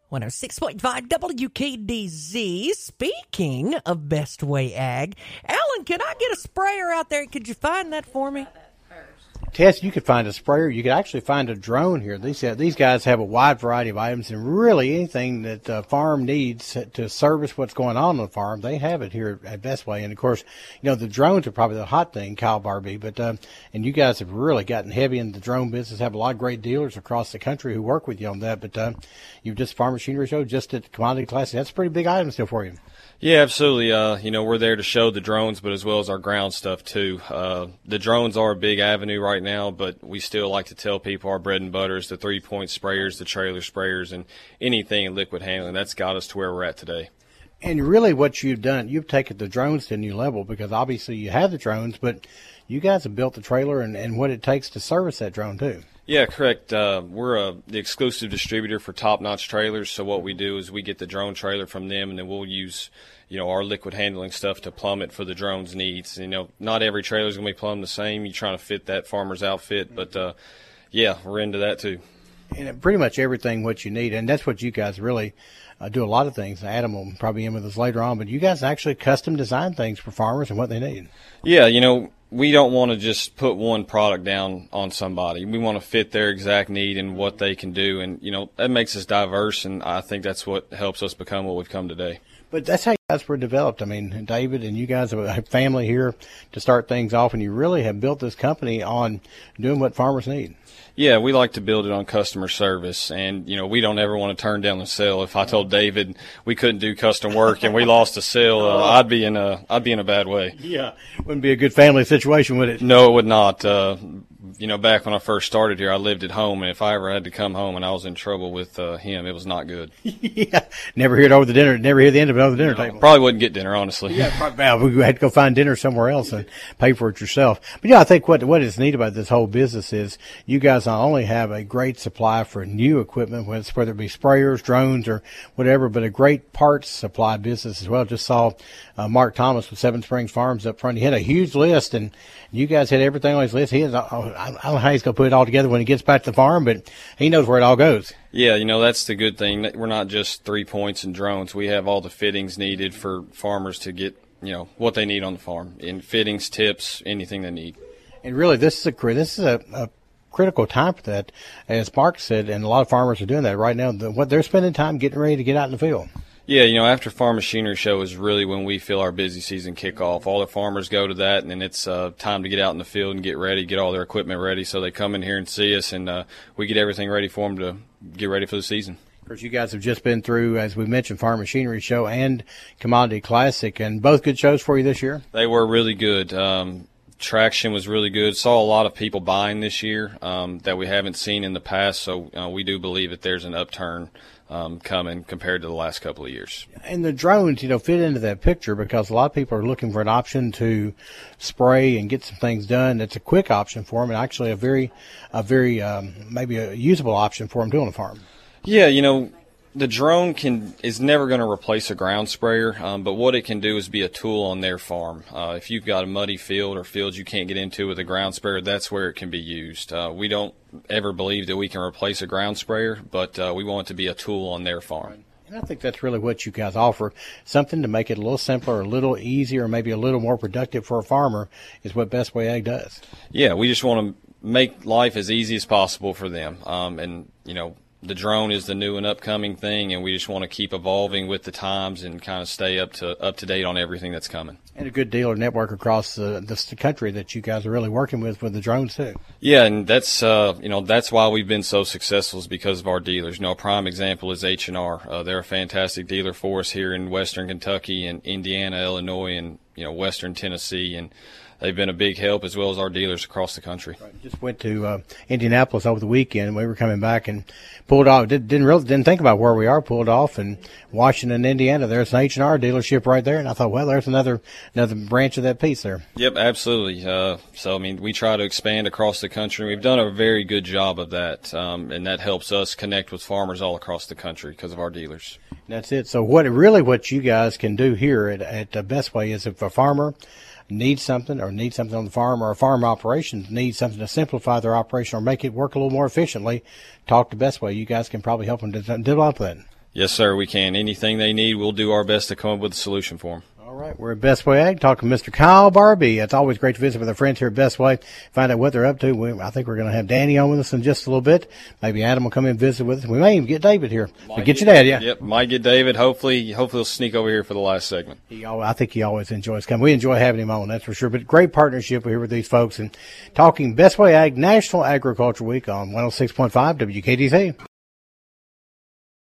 106.5 WKDZ. Speaking of Best Way Ag, Alan, can I get a sprayer out there? Could you find that for me? Tess, you could find a sprayer. You could actually find a drone here. These guys have a wide variety of items, and really anything that the farm needs to service what's going on the farm, they have it here at Best Way. And, of course, the drones are probably the hot thing, Kyle Barbie. But and you guys have really gotten heavy in the drone business, have a lot of great dealers across the country who work with you on that. But you've just Farm Machinery Show, just at the Commodity Classic. That's a pretty big item still for you. Yeah, absolutely. We're there to show the drones, but as well as our ground stuff too. The drones are a big avenue right now, but we still like to tell people our bread and butter is the 3-point sprayers, the trailer sprayers, and anything in liquid handling. That's got us to where we're at today. And really what you've done, you've taken the drones to a new level, because obviously you have the drones, but you guys have built the trailer and what it takes to service that drone too. Yeah, correct. We're the exclusive distributor for Top Notch Trailers. So what we do is we get the drone trailer from them, and then we'll use, our liquid handling stuff to plumb it for the drone's needs. Not every trailer is going to be plumbed the same. You're trying to fit that farmer's outfit, but we're into that too. And pretty much everything what you need, and that's what you guys really do a lot of things. Adam will probably in with us later on, but you guys actually custom design things for farmers and what they need. Yeah, we don't want to just put one product down on somebody. We want to fit their exact need and what they can do. And, that makes us diverse, and I think that's what helps us become what we've come today. But that's how you guys were developed. I mean, David and you guys have a family here to start things off, and you really have built this company on doing what farmers need. Yeah, we like to build it on customer service, and we don't ever want to turn down the sale. If I told David we couldn't do custom work and we lost a sale, I'd be in a bad way. Yeah, wouldn't be a good family situation, would it? No, it would not. Back when I first started here, I lived at home, and if I ever had to come home and I was in trouble with him, it was not good. Yeah, never hear the end of it over the dinner table. Probably wouldn't get dinner, honestly. Yeah, we had to go find dinner somewhere else and pay for it yourself. But I think what is neat about this whole business is you guys not only have a great supply for new equipment, whether it be sprayers, drones, or whatever, but a great parts supply business as well. Just saw Mark Thomas with Seven Springs Farms up front. He had a huge list, and you guys had everything on his list. I don't know how he's going to put it all together when he gets back to the farm, but he knows where it all goes. Yeah, that's the good thing. We're not just 3 points and drones. We have all the fittings needed for farmers to get, what they need on the farm. In fittings, tips, anything they need. And really, this is a critical time for that, as Mark said, and a lot of farmers are doing that right now. What they're spending time getting ready to get out in the field. Yeah, after Farm Machinery Show is really when we feel our busy season kick off. All the farmers go to that, and then it's time to get out in the field and get ready, get all their equipment ready. So they come in here and see us, and we get everything ready for them to get ready for the season. Of course, you guys have just been through, as we mentioned, Farm Machinery Show and Commodity Classic, and both good shows for you this year? They were really good. Traction was really good. Saw a lot of people buying this year that we haven't seen in the past, so we do believe that there's an upturn coming compared to the last couple of years. And the drones, fit into that picture, because a lot of people are looking for an option to spray and get some things done. It's a quick option for them, and actually a very maybe a usable option for them too on the farm. Yeah, the drone is never going to replace a ground sprayer, but what it can do is be a tool on their farm. If you've got a muddy field or fields you can't get into with a ground sprayer, that's where it can be used. We don't ever believe that we can replace a ground sprayer, but we want it to be a tool on their farm. And I think that's really what you guys offer. Something to make it a little simpler, a little easier, maybe a little more productive for a farmer is what Best Way Ag does. Yeah, we just want to make life as easy as possible for them. The drone is the new and upcoming thing, and we just want to keep evolving with the times and kind of stay up to date on everything that's coming. And a good dealer network across the country that you guys are really working with the drones too. Yeah, and that's that's why we've been so successful, is because of our dealers. A prime example is H&R. They're a fantastic dealer for us here in Western Kentucky and Indiana, Illinois, and Western Tennessee, and they've been a big help, as well as our dealers across the country. Right. Just went to Indianapolis over the weekend. We were coming back and pulled off. Didn't think about where we are. Pulled off in Washington, Indiana. There's an H&R dealership right there, and I thought, well, there's another branch of that piece there. Yep, absolutely. We try to expand across the country. We've done a very good job of that, and that helps us connect with farmers all across the country because of our dealers. That's it. So what you guys can do here at Best Way is, if a farmer needs something on the farm, or a farm operation needs something to simplify their operation or make it work a little more efficiently, talk to Best Way. You guys can probably help them to develop that. Yes, sir, we can. Anything they need, we'll do our best to come up with a solution for them. All right, we're at Best Way Ag, talking to Mr. Kyle Barbie. It's always great to visit with our friends here at Best Way, find out what they're up to. I think we're going to have Danny on with us in just a little bit. Maybe Adam will come in and visit with us. We may even get David here. But get your dad, yeah. Yep, might get David. Hopefully he'll sneak over here for the last segment. I think he always enjoys coming. We enjoy having him on, that's for sure. But great partnership here with these folks and talking Best Way Ag National Agriculture Week on 106.5 WKDZ.